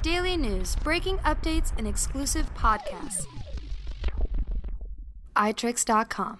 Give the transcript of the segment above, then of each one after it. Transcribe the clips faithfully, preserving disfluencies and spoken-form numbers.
Daily news, breaking updates, and exclusive podcasts. i tricks dot com.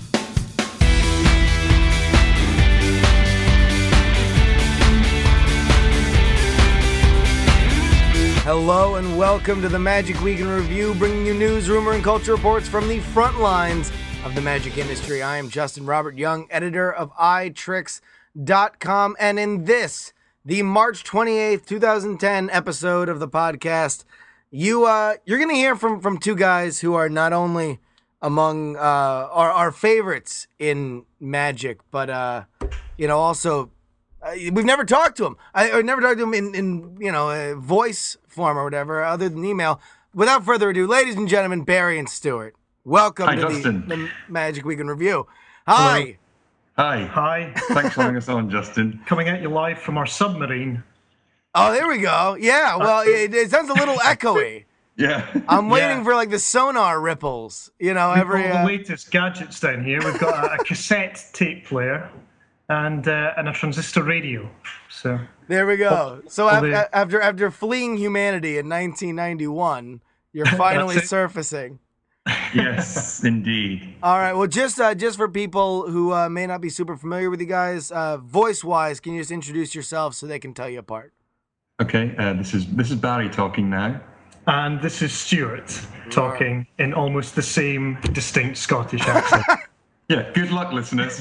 Hello and welcome to the Magic Week in Review, bringing you news, rumor, and culture reports from the front lines of the magic industry. I am Justin Robert Young, editor of i tricks dot com, and in this, the March twenty-eighth, twenty ten episode of the podcast, you, uh, you're going to hear from, from two guys who are not only among uh, our, our favorites in Magic, but, uh, you know, also, uh, we've never talked to them. I, I've never talked to them in, in you know, a voice form or whatever, other than email. Without further ado, ladies and gentlemen, Barry and Stuart, welcome Hi, to Justin. the, the Magic Week in Review. Hi. Hello. Hi. Hi. Thanks for having us on, Justin. Coming at you live from our submarine. Oh, there we go. Yeah, well, it, it sounds a little echoey. Yeah. I'm waiting Yeah. for like the sonar ripples, you know, We've every. got all Uh, the latest gadgets down here. We've got a, a cassette tape player and uh, and a transistor radio. So there we go. So all af- the- after after fleeing humanity in nineteen ninety-one, you're finally That's it. surfacing. Yes, indeed. All right. Well, just uh, just for people who uh, may not be super familiar with you guys, uh, voice wise, can you just introduce yourself so they can tell you apart? Okay, uh, this is this is Barry talking now. and this is Stuart talking in almost the same distinct Scottish accent. Yeah, good luck, listeners.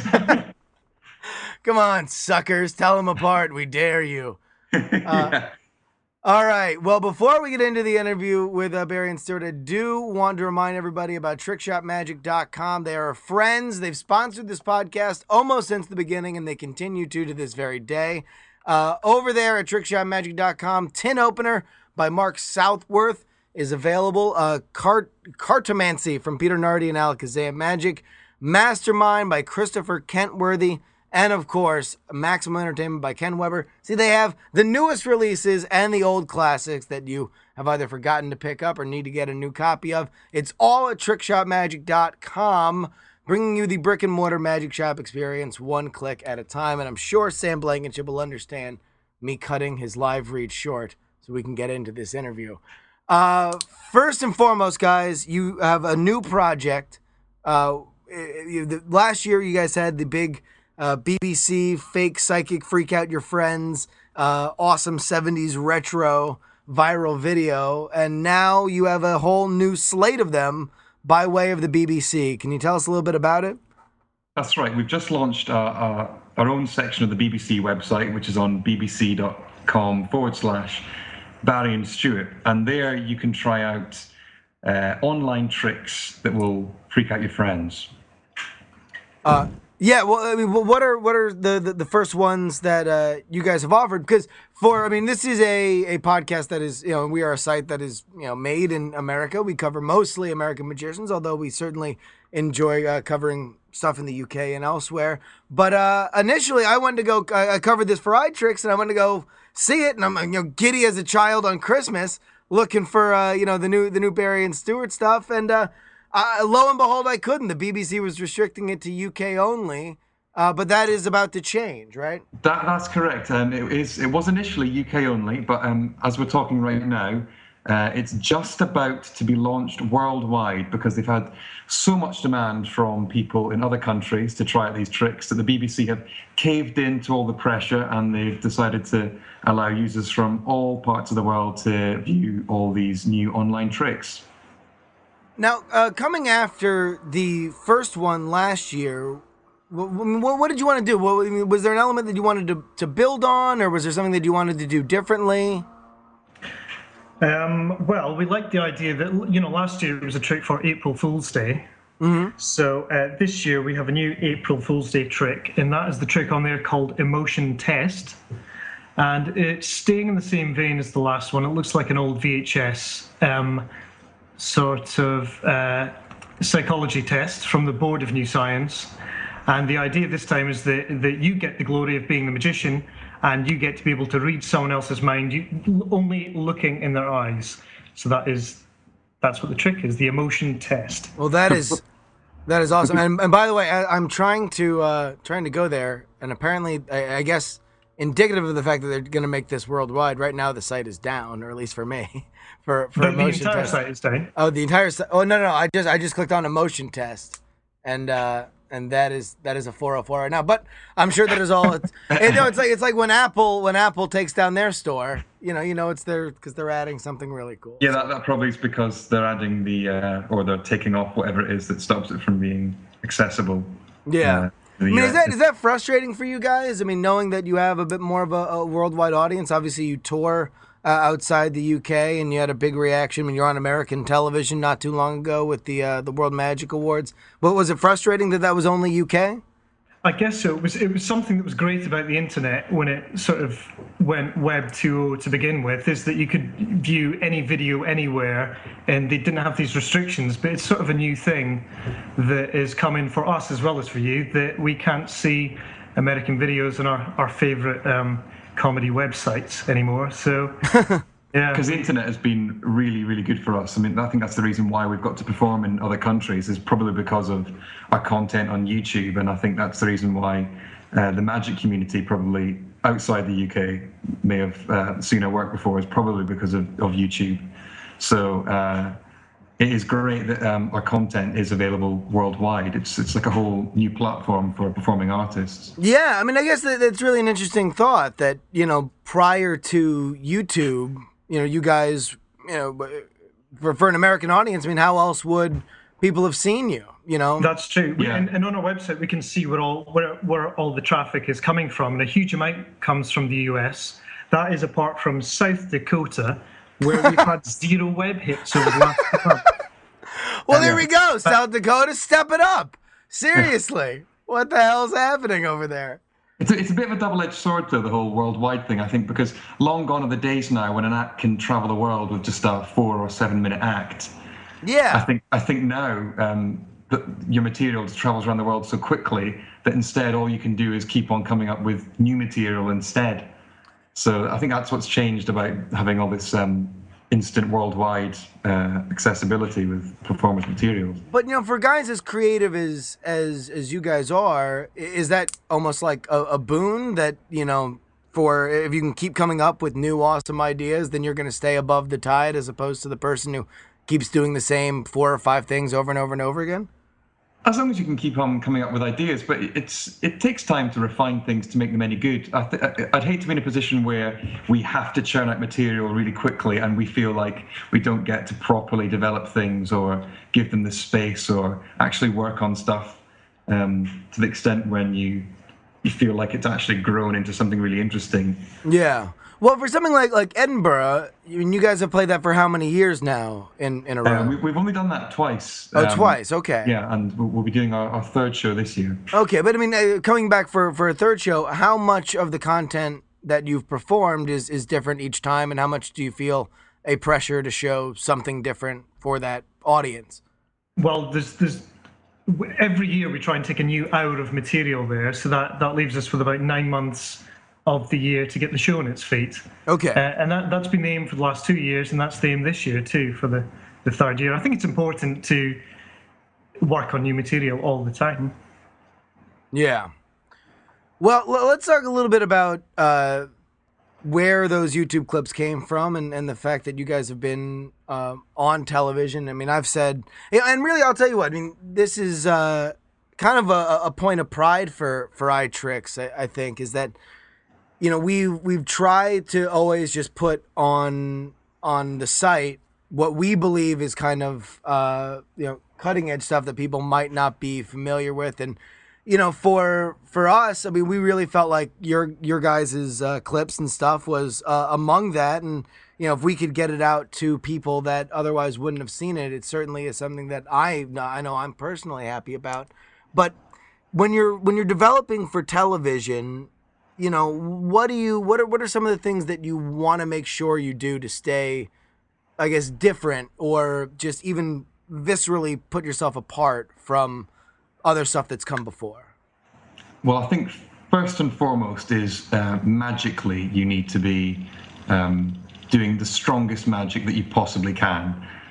Come on, suckers, tell them apart. We dare you. yeah. All right. Well, before we get into the interview with uh, Barry and Stuart, I do want to remind everybody about trick shot magic dot com. They are friends. They've sponsored this podcast almost since the beginning, and they continue to to this very day. Uh, over there at trick shot magic dot com, Tin Opener by Mark Southworth is available. Uh, Cart- Cartomancy from Peter Nardi and Alakazam Magic. Mastermind by Christopher Kentworthy. And, of course, Maximum Entertainment by Ken Weber. See, they have the newest releases and the old classics that you have either forgotten to pick up or need to get a new copy of. It's all at trick shot magic dot com, bringing you the brick-and-mortar magic shop experience one click at a time. And I'm sure Sam Blankenship will understand me cutting his live read short so we can get into this interview. Uh, first and foremost, guys, you have a new project. Uh, you, the, last year, you guys had the big... Uh, B B C, Fake Psychic, Freak Out Your Friends, uh, awesome seventies retro viral video, and now you have a whole new slate of them by way of the B B C. Can you tell us a little bit about it? That's right. We've just launched our, our, our own section of the B B C website, which is on bbc.com forward slash Barry and Stuart. And there you can try out uh, online tricks that will freak out your friends. Uh, Yeah, well, I mean, what are what are the, the, the first ones that uh, you guys have offered? Because for, I mean, this is a, a podcast that is, you know, we are a site that is, you know, made in America. We cover mostly American magicians, although we certainly enjoy uh, covering stuff in the U K and elsewhere. But uh, initially, I wanted to go, I, I covered this for iTricks, and I wanted to go see it, and I'm, you know, giddy as a child on Christmas, looking for, uh, you know, the new the new Barry and Stuart stuff, and uh, Uh, lo and behold, I couldn't. The B B C was restricting it to U K only, uh, but that is about to change, right? That that's correct. Um, it is. It was initially U K only, but um, as we're talking right now, uh, it's just about to be launched worldwide because they've had so much demand from people in other countries to try out these tricks that the B B C have caved into all the pressure, and they've decided to allow users from all parts of the world to view all these new online tricks. Now, uh, coming after the first one last year, what, what, what did you want to do? What, I mean, was there an element that you wanted to, to build on, or was there something that you wanted to do differently? Um, well, we liked the idea that, you know, last year it was a trick for April Fool's Day. Mm-hmm. So uh, this year we have a new April Fool's Day trick, and that is the trick on there called Emotion Test. And it's staying in the same vein as the last one. It looks like an old V H S um, sort of uh, psychology test from the Board of New Science. And the idea this time is that, that you get the glory of being the magician, and you get to be able to read someone else's mind you, only looking in their eyes. So that is, that's what the trick is, the emotion test. Well, that is that is awesome. And, and by the way, I, I'm trying to uh, trying to go there, and apparently, I, I guess indicative of the fact that they're going to make this worldwide. Right now, the site is down, or at least for me, for for The, a the motion entire test. site is down. Oh, the entire site. Oh no, no, I just I just clicked on a motion test, and uh, and that is that is a four oh four right now. But I'm sure that is all. It's, you know, it's like it's like when Apple when Apple takes down their store. You know, you know, it's their because they're adding something really cool. Yeah, that, that probably is because they're adding the uh, or they're taking off whatever it is that stops it from being accessible. Yeah. Uh, I mean, the, is uh, that is that frustrating for you guys? I mean, knowing that you have a bit more of a, a worldwide audience. Obviously, you tour uh, outside the U K, and you had a big reaction when you're on American television not too long ago with the uh, the World Magic Awards. But was it frustrating that that was only U K? I guess so. It was it was something that was great about the internet when it sort of went Web two point oh to begin with, is that you could view any video anywhere and they didn't have these restrictions. But it's sort of a new thing that is coming for us as well as for you, that we can't see American videos on our, our favorite um, comedy websites anymore. So yeah, because the internet has been really, really good for us. I mean, I think that's the reason why we've got to perform in other countries, is probably because of our content on YouTube. And I think that's the reason why uh, the magic community, probably outside the U K, may have uh, seen our work before, is probably because of, of YouTube. So uh, it is great that um, our content is available worldwide. It's it's like a whole new platform for performing artists. Yeah, I mean, I guess that that's really an interesting thought. That you know, prior to YouTube, you know, you guys, you know, for for an American audience, I mean, how else would people have seen you? You know, that's true. We, Yeah. and, and on our website, we can see where all where where all the traffic is coming from, and a huge amount comes from the U S. That is apart from South Dakota, where we've had zero web hits over the last month. well, there we go, South Dakota, step it up. Seriously, what the hell's happening over there? It's a, it's a bit of a double-edged sword, though, the whole worldwide thing, I think, because long gone are the days now when an act can travel the world with just a four or seven-minute act. Yeah, I think I think now um, that your material just travels around the world so quickly that instead all you can do is keep on coming up with new material instead. So I think that's what's changed about having all this um, instant worldwide uh, accessibility with performance materials. but you know, for guys as creative as as as you guys are, i- is that almost like a, a boon that you know? For if you can keep coming up with new awesome ideas, then you're going to stay above the tide as opposed to the person who keeps doing the same four or five things over and over and over again. As long as you can keep on coming up with ideas, but it's it takes time to refine things to make them any good. I th- I'd hate to be in a position where we have to churn out material really quickly and we feel like we don't get to properly develop things or give them the space or actually work on stuff um, to the extent when you you feel like it's actually grown into something really interesting. Yeah. Well, for something like like Edinburgh, you, you guys have played that for how many years now in, in a row? Uh, we, we've only done that twice. oh, um, twice. Okay. Yeah, and we'll, we'll be doing our, our third show this year. Okay, but I mean, uh, coming back for, for a third show, how much of the content that you've performed is, is different each time, and how much do you feel a pressure to show something different for that audience? Well, there's there's every year we try and take a new hour of material there, so that that leaves us with about nine months of the year to get the show on its feet. Okay. Uh, and that, that's been the aim for the last two years, and that's the aim this year too for the, the third year. I think it's important to work on new material all the time. Yeah. Well, l- let's talk a little bit about uh, where those YouTube clips came from and, and the fact that you guys have been uh, on television. I mean, I've said, yeah, and really, I'll tell you what, I mean, this is uh, kind of a, a point of pride for, for iTricks, I, I think, is that, you know, we've, we've tried to always just put on on the site what we believe is kind of, uh, you know, cutting edge stuff that people might not be familiar with. And, you know, for for us, I mean, we really felt like your your guys' uh, clips and stuff was uh, among that. And, you know, if we could get it out to people that otherwise wouldn't have seen it, it certainly is something that I I know I'm personally happy about. But when you're when you're developing for television, you know, what do you what are what are some of the things that you want to make sure you do to stay, I guess, different or just even viscerally put yourself apart from other stuff that's come before? Well, I think first and foremost is uh, magically you need to be um, doing the strongest magic that you possibly can.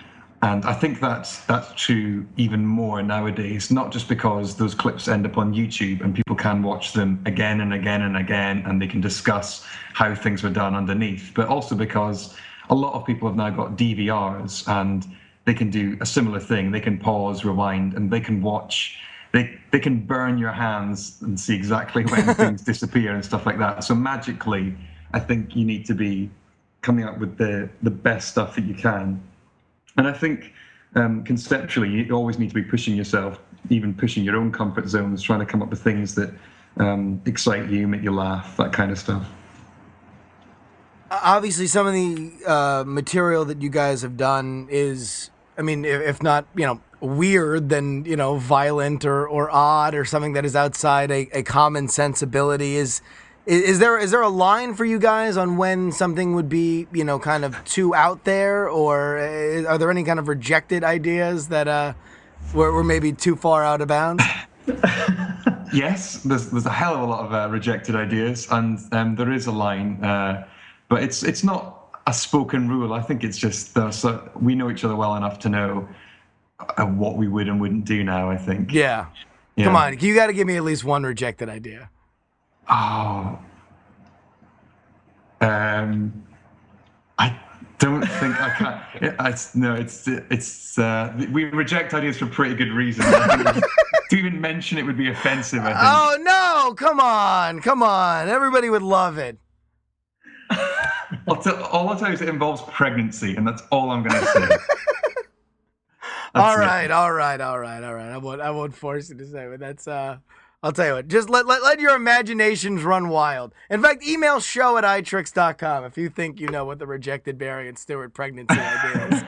And I think that's that's true even more nowadays, not just because those clips end up on YouTube and people can watch them again and again and again, and they can discuss how things were done underneath, but also because a lot of people have now got D V Rs and they can do a similar thing. They can pause, rewind, and they can watch. They they can burn your hands and see exactly when things disappear and stuff like that. So magically, I think you need to be coming up with the, the best stuff that you can. And I think um, conceptually, you always need to be pushing yourself, even pushing your own comfort zones, trying to come up with things that um, excite you, make you laugh, that kind of stuff. Obviously, some of the uh, material that you guys have done is, I mean, if, if not, you know, weird, then, you know, violent or, or odd or something that is outside a, a common sensibility. Is Is there is there a line for you guys on when something would be, you know, kind of too out there, or are there any kind of rejected ideas that uh, were, were maybe too far out of bounds? Yes, there's there's a hell of a lot of uh, rejected ideas, and um, there is a line, uh, but it's it's not a spoken rule. I think it's just uh, so we know each other well enough to know uh, what we would and wouldn't do now. I think. Yeah. yeah. Come on, you got to give me at least one rejected idea. Oh, um, I don't think I can. It, I, no, it's it's. Uh, we reject ideas for pretty good reason. To even mention it would be offensive, I think. Oh no! Come on, come on! Everybody would love it. I'll t- all I'll tell you is it involves pregnancy, and that's all I'm going to say. all right, it. all right, all right, all right. I won't. I won't force you to say, but that's. Uh, I'll tell you what, just let, let let your imaginations run wild. In fact, email show at i tricks dot com if you think you know what the rejected Barry and Stewart pregnancy idea is.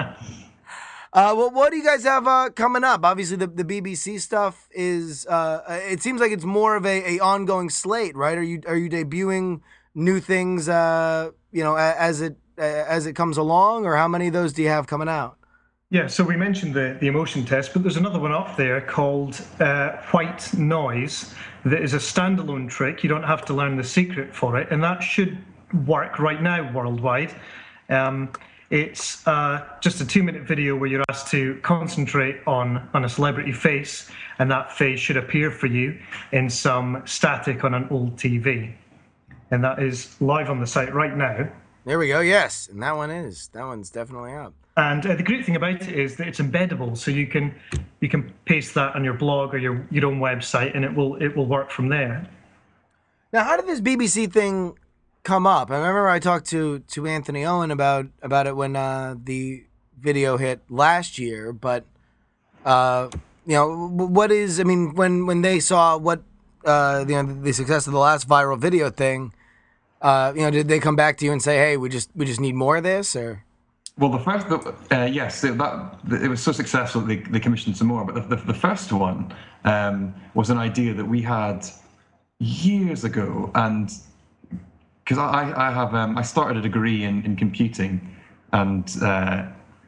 uh, well, what do you guys have uh, coming up? Obviously, the, the B B C stuff is, uh, it seems like it's more of a, a ongoing slate, right? Are you are you debuting new things, uh, you know, as it as it comes along, or how many of those do you have coming out? Yeah, so we mentioned the, the emotion test, but there's another one up there called uh, White Noise that is a standalone trick. You don't have to learn the secret for it, and that should work right now worldwide. Um, it's uh, just a two-minute video where you're asked to concentrate on, on a celebrity face, and that face should appear for you in some static on an old T V. And that is live on the site right now. There we go, yes, and that one is. That one's definitely up. And uh, the great thing about it is that it's embeddable, so you can you can paste that on your blog or your, your own website, and it will it will work from there. Now, how did this B B C thing come up? I remember I talked to, to Anthony Owen about about it when uh, the video hit last year. But uh, you know, what is? I mean, when when they saw what uh, you know the success of the last viral video thing, uh, you know, did they come back to you and say, "Hey, we just we just need more of this"? Or well, the first, uh, yes, it, that it was so successful that they, they commissioned some more. But the, the, the first one um, was an idea that we had years ago, and because I, I have um, I started a degree in, in computing, and uh,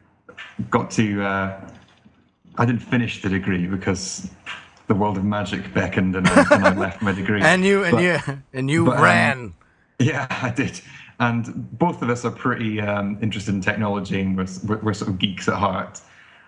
got to uh, I didn't finish the degree because the world of magic beckoned, and I, and I left my degree. And you and but, you and you but, ran. Um, yeah, I did. And both of us are pretty um, interested in technology, and we're, we're sort of geeks at heart.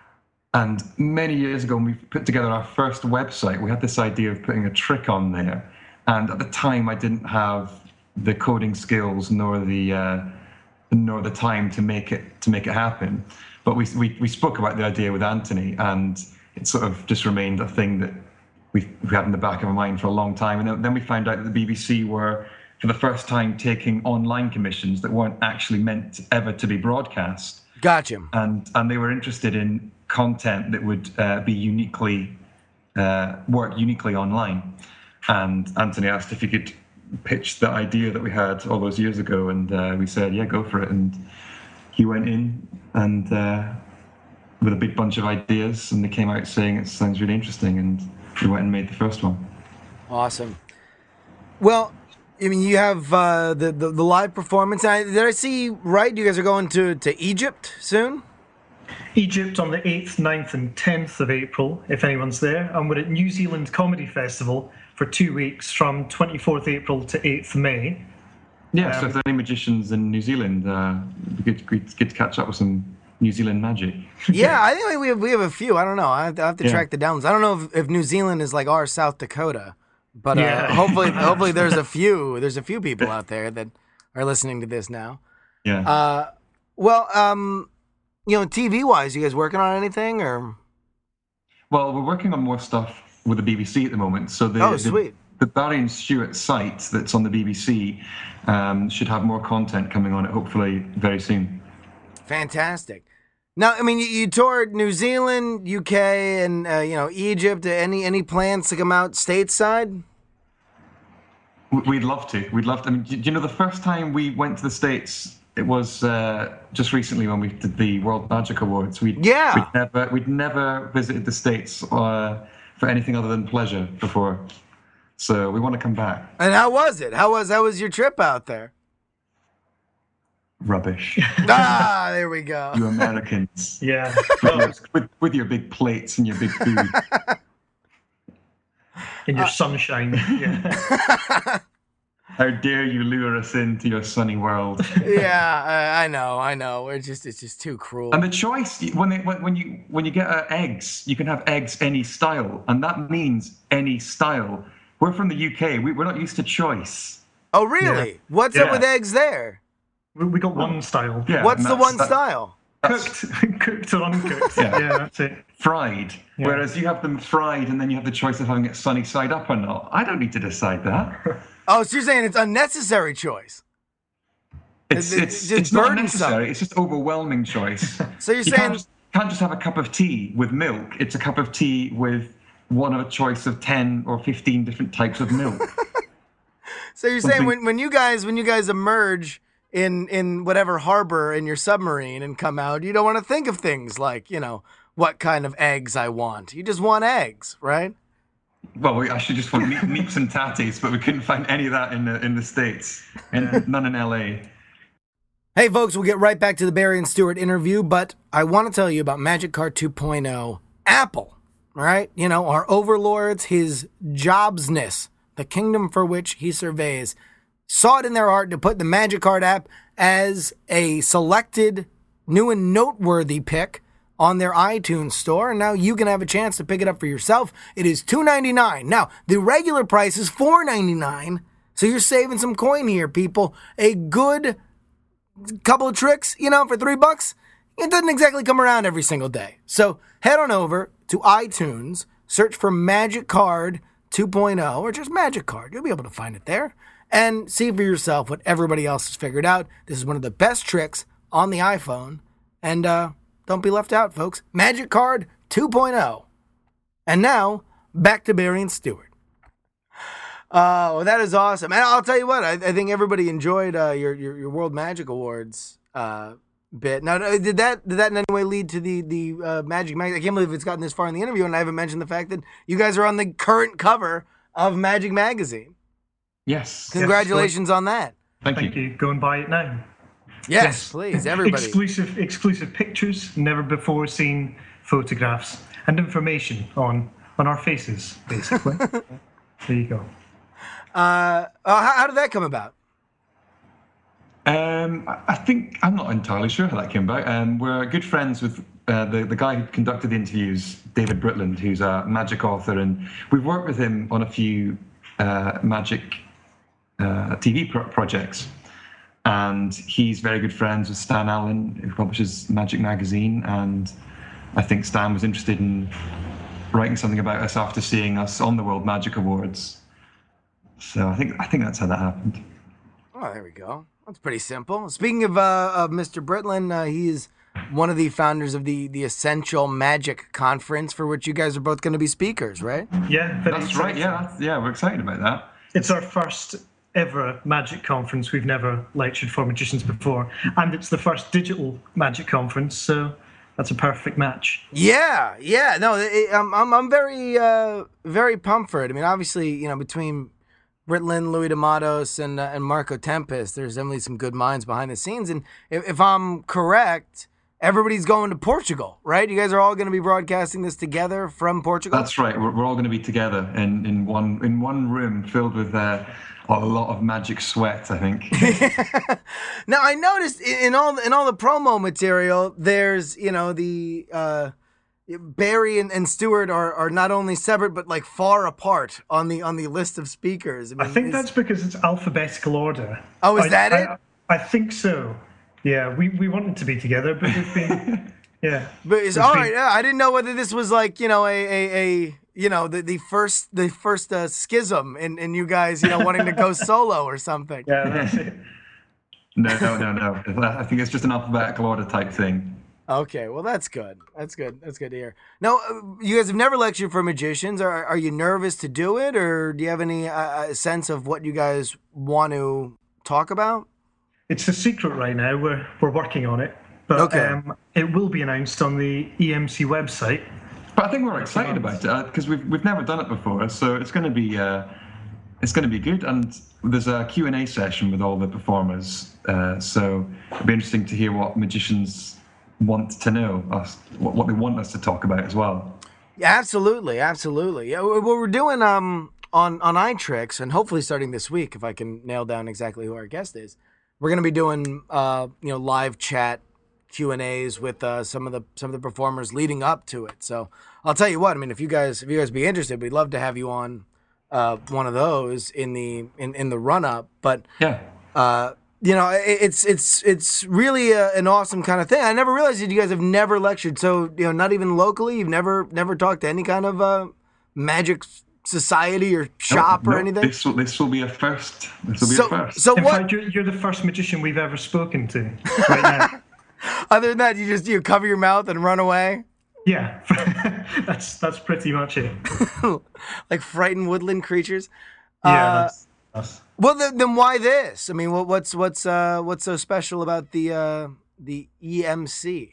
And many years ago, when we put together our first website, we had this idea of putting a trick on there. And at the time, I didn't have the coding skills nor the uh, nor the time to make it to make it happen. But we we we spoke about the idea with Anthony, and it sort of just remained a thing that we we had in the back of our mind for a long time. And then, then we found out that the B B C were, for the first time, taking online commissions that weren't actually meant ever to be broadcast. Gotcha. And and they were interested in content that would uh, be uniquely uh, work uniquely online. And Anthony asked if he could pitch the idea that we had all those years ago, and uh, we said, yeah, go for it. And he went in and uh, with a big bunch of ideas, and they came out saying it sounds really interesting, and we went and made the first one. Awesome. Well, I mean, you have uh, the, the the live performance. I, did I see right? You guys are going to, to Egypt soon? Egypt on the eighth, ninth, and tenth of April, if anyone's there. And we're at New Zealand Comedy Festival for two weeks from twenty-fourth April to eighth May. Yeah, Um, so if there are any magicians in New Zealand, uh, it'd be good, good, good to catch up with some New Zealand magic. Yeah, I think we have we have a few. I don't know. I have to, I have to Yeah. track the downs. I don't know if, if New Zealand is like our South Dakota, but uh, Yeah. hopefully hopefully there's a few there's a few people out there that are listening to this now. Yeah. Uh, well, um, you know, T V wise, you guys working on anything or? Well, we're working on more stuff with the B B C at the moment. So the, Oh, the, sweet. the Barry and Stewart site that's on the B B C um, should have more content coming on it, hopefully very soon. Fantastic. Now, I mean, you, you toured New Zealand, U K, and uh, you know Egypt. Any any plans to come out stateside? W- We'd love to. We'd love to. I mean, do you know the first time we went to the States? It was uh, just recently when we did the World Magic Awards. We'd, Yeah. We'd never, we'd never visited the States uh, for anything other than pleasure before. So we want to come back. And how was it? How was how was your trip out there? Rubbish. Ah, there we go. You Americans. Yeah. with, your, with, with your big plates and your big food. In your sunshine. Yeah. How dare you lure us into your sunny world? Yeah, I, I know, I know. We're just it's just too cruel. And the choice when they, when when you when you get uh, eggs, you can have eggs any style, and that means any style. We're from the U K. We, we're not used to choice. Oh, really? Yeah. What's up Yeah. with eggs there? We we got one style. Yeah, What's and the that's- one that- style? that's Cooked, cooked or uncooked. Yeah. Yeah, that's it. fried. Yeah. Whereas you have them fried, and then you have the choice of having it sunny side up or not. I don't need to decide that. Oh, so you're saying it's unnecessary choice? It's It's- it's it's it's, just not burdensome. necessary. It's just overwhelming choice. So you're You saying can't just, can't just have a cup of tea with milk. It's a cup of tea with one of a choice of ten or fifteen different types of milk. so you're saying something- when, when you guys when you guys emerge in in whatever harbor in your submarine and come out, you don't want to think of things like, you know, what kind of eggs I want. You just want eggs, right? Well, we actually just want meat, meats and tatties, but we couldn't find any of that in the in the States, and none in L A. Hey, folks, we'll get right back to the Barry and Stewart interview, but I want to tell you about Magic Card two point oh. Apple, all right? You know, our overlords, his jobsness, the kingdom for which he surveys, saw it in their heart to put the Magic Card app as a selected new and noteworthy pick on their iTunes store, and now you can have a chance to pick it up for yourself. It is two ninety-nine. Now, the regular price is four ninety-nine, so you're saving some coin here, people. A good couple of tricks, you know, for three bucks, it doesn't exactly come around every single day. So head on over to iTunes, search for Magic Card two point oh, or just Magic Card. You'll be able to find it there, and see for yourself what everybody else has figured out. This is one of the best tricks on the iPhone, and uh, don't be left out, folks. Magic Card two point oh. And now, back to Barry and Stewart. Uh, well, that is awesome. And I'll tell you what, I, I think everybody enjoyed uh, your, your your World Magic Awards uh, bit. Now, uh, did that did that in any way lead to the the uh, Magic Mag? I can't believe it's gotten this far in the interview, and I haven't mentioned the fact that you guys are on the current cover of Magic Magazine. Yes. Congratulations on that. Thank, Thank you. you. Go and buy it now. Yes, please, everybody. Exclusive, exclusive pictures, never before seen photographs, and information on on our faces, basically. There you go. Uh, uh, how, how did that come about? Um, I I think I'm not entirely sure how that came about. Um, we're good friends with uh, the the guy who conducted the interviews, David Britland, who's a magic author, and we've worked with him on a few uh, magic uh, T V pro- projects. And he's very good friends with Stan Allen, who publishes Magic Magazine, and I think Stan was interested in writing something about us after seeing us on the World Magic Awards. So I think I think that's how that happened. Oh, there we go. That's pretty simple. Speaking of, uh, of Mister Britland, uh, he is one of the founders of the, the Essential Magic Conference, for which you guys are both going to be speakers, right? Yeah, very That's right. exciting. Yeah, that's, yeah, we're excited about that. It's our first ever magic conference. We've never lectured for magicians before, and it's the first digital magic conference, so that's a perfect match. Yeah, yeah. No, it, I'm, I'm I'm very uh, very pumped for it. I mean, obviously, you know, between Britland, Louis D'Amatos, and uh, and Marco Tempest, there's definitely some good minds behind the scenes. And if, if I'm correct, everybody's going to Portugal, right? You guys are all going to be broadcasting this together from Portugal? That's right. We're, we're all going to be together in, in one in one room filled with uh, a lot of magic sweat, I think. Now, I noticed in all in all the promo material, there's, you know, the uh, Barry and, and Stuart are, are not only separate but like far apart on the on the list of speakers. I, mean, I think is... that's because it's alphabetical order. Oh, is I, that I, it? I, I think so. Yeah, we, we wanted to be together, but we've been, yeah. But it's There's all been- right. Yeah, I didn't know whether this was like, you know, a a, a you know the, the first the first uh, schism in, in you guys, you know, wanting to go solo or something. Yeah, that's it. No, no, no, no. I think it's just an alphabetical order type thing. Okay, well that's good. That's good. That's good to hear. Now, uh, you guys have never lectured for magicians. Are are you nervous to do it, or do you have any uh, sense of what you guys want to talk about? It's a secret right now. We're we're working on it, but Okay. um, it will be announced on the E M C website. But I think we're excited about it because we've we've never done it before, so it's going to be uh, it's going to be good. And there's a Q and A session with all the performers, uh, so it'll be interesting to hear what magicians want to know, us what, what they want us to talk about as well. Yeah, absolutely, absolutely. Yeah, what we're doing um on on iTricks, and hopefully starting this week, if I can nail down exactly who our guest is, we're going to be doing uh you know live chat Q and A's with uh, some of the some of the performers leading up to it. So I'll tell you what. I mean, if you guys if you guys be interested, we'd love to have you on uh, one of those in the in, in the run up. But Yeah. uh, you know, it, it's it's it's really a, an awesome kind of thing. I never realized that you guys have never lectured. So you know, not even locally. You've never never talked to any kind of uh, magic society or shop No, or no, anything. This will this will be a first. This will be So a first. so In what? fact, you're, you're the first magician we've ever spoken to right now. Other than that, you just you cover your mouth and run away Yeah, that's that's pretty much it. like frightened woodland creatures. Yeah, Uh, that's, that's Well, then, then why this? I mean, what, what's what's uh, what's so special about the uh, the E M C?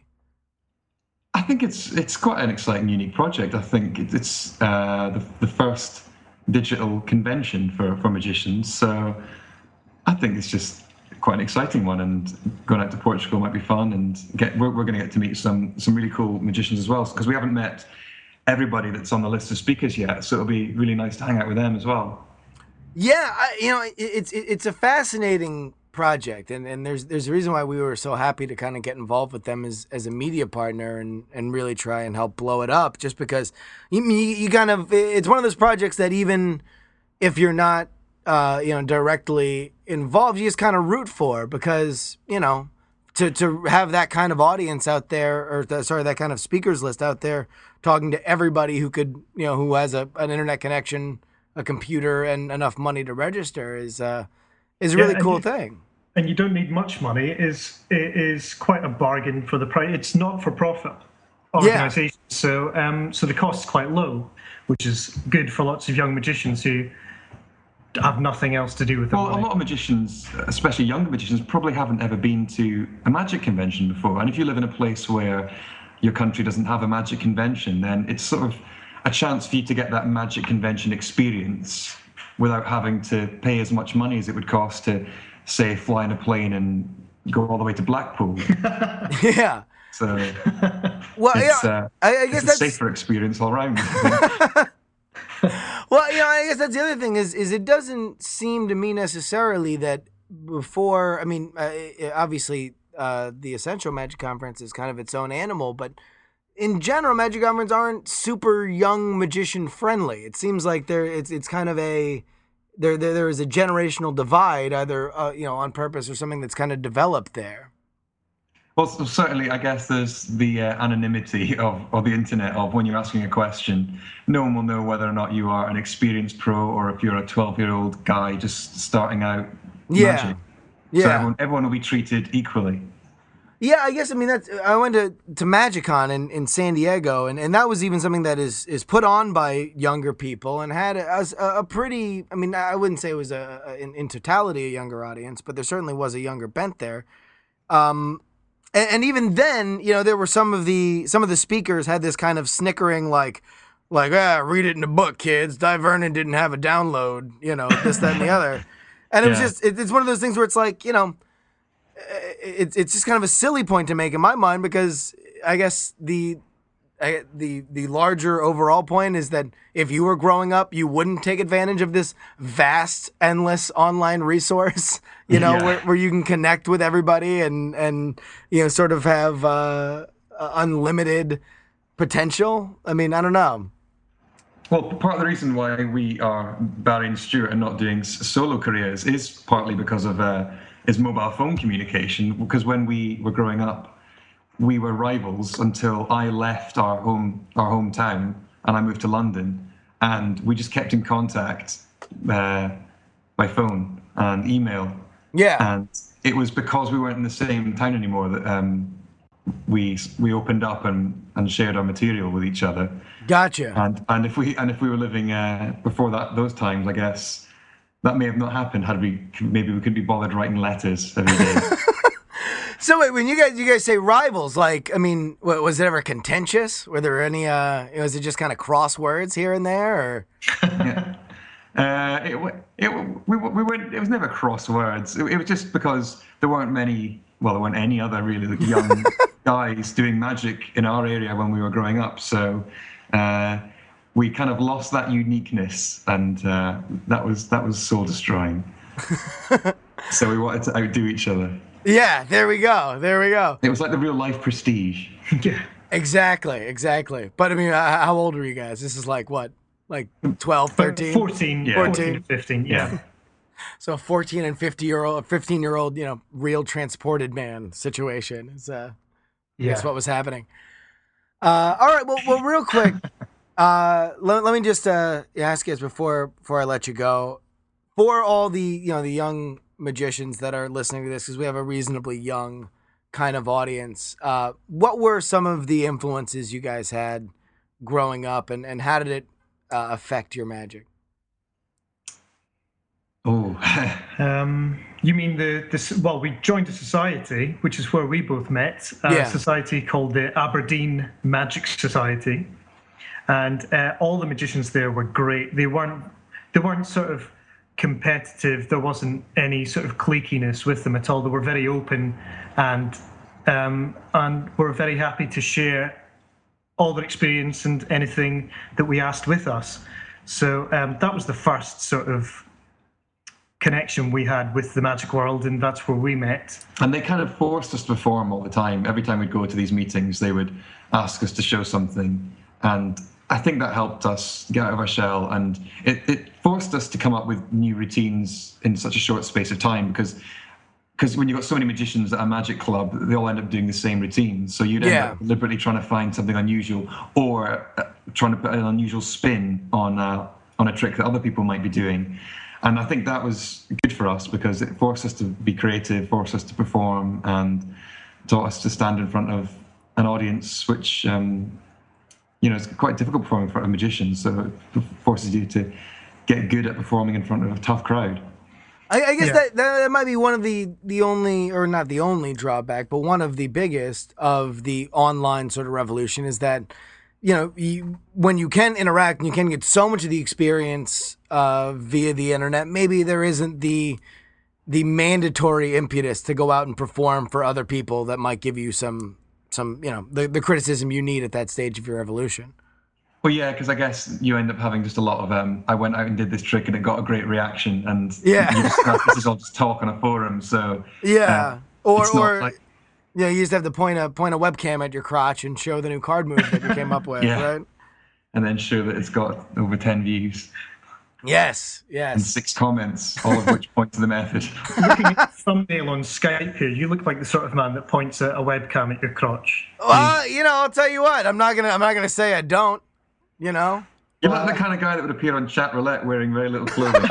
I think it's it's quite an exciting, unique project. I think it, it's uh, the, the first digital convention for, for magicians. So I think it's just quite an exciting one. And going out to Portugal might be fun. And get we're, we're going to get to meet some some really cool magicians as well, because we haven't met everybody that's on the list of speakers yet. So it'll be really nice to hang out with them as well. Yeah, I, you know, it, it's it, it's a fascinating project, and, and there's there's a reason why we were so happy to kind of get involved with them as, as a media partner and, and really try and help blow it up. Just because you, you you kind of it's one of those projects that even if you're not uh, you know directly involved, you just kind of root for, because you know to to have that kind of audience out there, or the, sorry that kind of speakers list out there talking to everybody who could you know who has a an internet connection, a computer, and enough money to register is uh, is a really Yeah, and cool you- thing. and you don't need much money. It is it is quite a bargain for the price. It's not for profit organisation, so um, so the cost is quite low, which is good for lots of young magicians who have nothing else to do with their Well, a money. lot of magicians, especially younger magicians, probably haven't ever been to a magic convention before. And if you live in a place where your country doesn't have a magic convention, then it's sort of a chance for you to get that magic convention experience without having to pay as much money as it would cost to, say, fly in a plane and go all the way to Blackpool. Yeah. So Well, it's, yeah, uh, I, I guess it's a that's safer experience all around. I think. well, you know, I guess that's the other thing is is it doesn't seem to me necessarily that before. I mean, uh, obviously, uh, the Essential Magic Conference is kind of its own animal, but in general, Magic Conference aren't super young magician friendly. It seems like there it's it's kind of a there there, there is a generational divide, either uh, you know on purpose or something that's kind of developed there. Well, so certainly, I guess there's the uh, anonymity of, of the internet of when you're asking a question, no one will know whether or not you are an experienced pro or if you're a twelve-year-old guy just starting out Yeah. magic. Yeah. So everyone, everyone will be treated equally. Yeah, I guess I mean that's. I went to to MagicCon in, in San Diego, and, and that was even something that is is put on by younger people and had a, a, a pretty. I mean, I wouldn't say it was a, a in, in totality a younger audience, but there certainly was a younger bent there. Um, and, and even then, you know, there were some of the some of the speakers had this kind of snickering like. Like, ah, read it in the book, kids. Di Vernon didn't have a download, you know, this, that, and the other. And it was Yeah. just, it, it's one of those things where it's like, you know, it's it's just kind of a silly point to make in my mind, because I guess the I, the the larger overall point is that if you were growing up, you wouldn't take advantage of this vast, endless online resource, you know, Yeah. where, where you can connect with everybody and and you know sort of have uh, uh, unlimited potential. I mean, I don't know. Well, part of the reason why we are Barry and Stuart and not doing s- solo careers is partly because of uh, is mobile phone communication. Because when we were growing up, we were rivals until I left our home our hometown and I moved to London, and we just kept in contact uh, by phone and email. Yeah. And it was because we weren't in the same town anymore that um, we we opened up and, and shared our material with each other. Gotcha. And and if we and if we were living uh, before that those times, I guess that may have not happened. Had we maybe we could be bothered writing letters every day. So wait, when you guys you guys say rivals, like, I mean, wa- was it ever contentious? Were there any? Uh, was it just kind of crosswords here and there? Or? Yeah. Uh, it, wa- it, wa- we, wa- we weren't, it was never crosswords. It, it was just because there weren't many, well, there weren't any other really like, young guys doing magic in our area when we were growing up. So uh, we kind of lost that uniqueness, and uh, that was that was soul destroying. So we wanted to outdo each other. Yeah, there we go. There we go. It was like the real life prestige. Yeah. Exactly, exactly. But I mean, uh, how old were you guys? This is like what, like twelve, thirteen? fourteen, Yeah. fourteen, fifteen, yeah. Yeah. So fourteen and fifty year old, fifteen year old, you know, real transported man situation is, uh, Yeah. That's what was happening. Uh, all right. Well, well, real quick, uh, let, let me just uh, ask you this before before I let you go. For all the you know the young magicians that are listening to this, because we have a reasonably young kind of audience, uh, what were some of the influences you guys had growing up, and, and how did it uh, affect your magic? Oh, Um, you mean the, the well, we joined a society, which is where we both met, a Yeah. society called the Aberdeen Magic Society, and uh, all the magicians there were great. They weren't they weren't sort of competitive. There wasn't any sort of cliqueiness with them at all. They were very open, and um, and were very happy to share all their experience and anything that we asked with us. So um, that was the first sort of connection we had with the magic world, and that's where we met. and they kind of forced us to perform all the time. Every time we'd go to these meetings, they would ask us to show something. And I think that helped us get out of our shell. And it, it forced us to come up with new routines in such a short space of time, because because when you've got so many magicians at a magic club, they all end up doing the same routine. So you'd end Yeah. up deliberately trying to find something unusual, or uh, trying to put an unusual spin on uh, on a trick that other people might be doing. And I think that was good for us, because it forced us to be creative, forced us to perform, and taught us to stand in front of an audience, which, um, you know, it's quite difficult performing in front of magicians. So it forces you to get good at performing in front of a tough crowd. I, I guess Yeah. that, that that might be one of the the only, or not the only drawback, but one of the biggest of the online sort of revolution is that, you know, you, when you can interact and you can get so much of the experience uh, via the internet, maybe there isn't the the mandatory impetus to go out and perform for other people that might give you some some you know the, the criticism you need at that stage of your evolution. Well, yeah, because I guess you end up having just a lot of, um, I went out and did this trick and it got a great reaction, and Yeah. you just have, this is all just talk on a forum. So Yeah, uh, or it's not or like- yeah, you just have to point a point a webcam at your crotch and show the new card move that you came up with, Yeah. right? and then show that it's got over ten views Yes, and yes. six comments, all of which point to the method. Looking at the thumbnail on Skype here, you look like the sort of man that points at a webcam at your crotch. Well, you know, I'll tell you what. I'm not gonna. I'm not gonna say I don't. You know. You're like the kind of guy that would appear on chat roulette wearing very little clothing.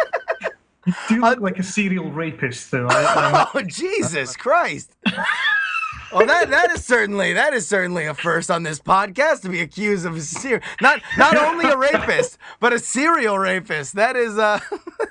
You do look like a serial rapist, though. I, Oh Jesus Christ! Well, that that is certainly that is certainly a first on this podcast to be accused of a ser- not not only a rapist but a serial rapist. That is uh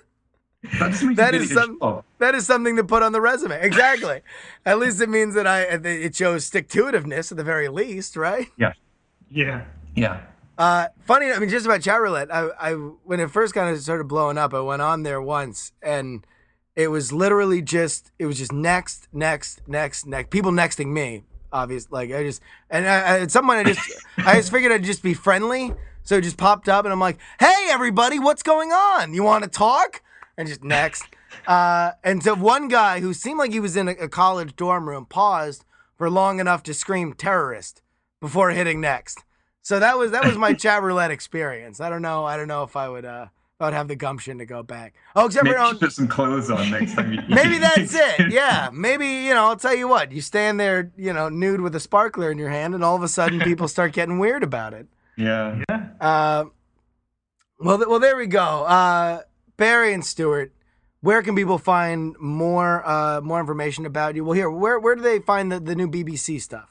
That just means That you did is it your some- job. that is something to put on the resume. Exactly. At least it means that I it shows stick to itiveness at the very least, right? Yeah, yeah. yeah. Uh, funny, I mean, just about chat roulette. I, I when it first kind of started blowing up, I went on there once, and It was literally just, it was just next, next, next, next. People nexting me, obviously. Like, I just, and I, I, at some point, I just, I just figured I'd just be friendly. So it just popped up, and I'm like, hey, everybody, what's going on? You want to talk? And just next. Uh, and so one guy who seemed like he was in a, a college dorm room paused for long enough to scream terrorist before hitting next. So that was that was my chat roulette experience. I don't know. I don't know if I would uh, if I would have the gumption to go back. Oh, except Maybe for you should put some clothes on next time. You maybe that's it. Yeah, maybe you know. I'll tell you what. You stand there, you know, nude with a sparkler in your hand, and all of a sudden people start getting weird about it. Yeah. Yeah. Uh, well, th- well, there we go. Uh, Barry and Stuart, where can people find more uh, more information about you? Well, here, where where do they find the, the new B B C stuff?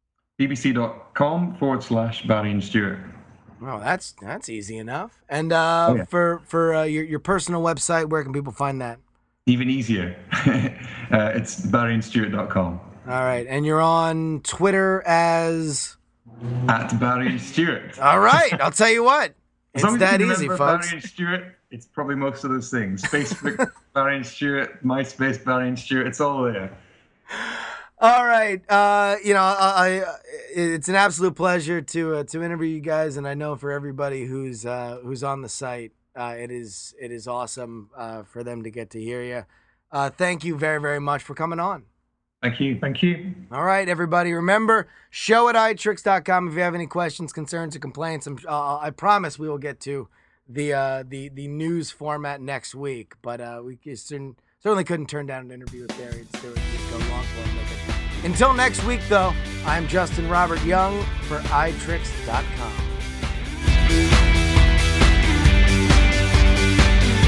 bbc.com forward slash Barry and Stuart. Oh, that's that's easy enough. And uh, Oh, yeah. for for uh, your your personal website, where can people find that? Even easier. uh, it's barry and stuart dot com. All right, and you're on Twitter as. At Barry and Stuart. All right, I'll tell you what. As It's long as that you can easy, remember folks. Barry and Stuart, it's probably most of those things. Facebook, Barry and Stuart, MySpace, Barry and Stuart, it's all there. All right, uh, you know, I, I it's an absolute pleasure to uh, to interview you guys, and I know for everybody who's uh, who's on the site, uh, it is it is awesome uh, for them to get to hear you. Uh, thank you very very much for coming on. Thank you. Thank you. All right, everybody. Remember, show at i tricks dot com if you have any questions, concerns, or complaints. I'm, uh, I promise we will get to the uh, the the news format next week. But uh, we certainly certainly couldn't turn down an interview with Barry and Stuart. Just go long form with it. Until next week, though, I'm Justin Robert Young for i tricks dot com.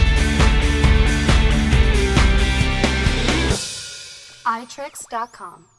i tricks dot com.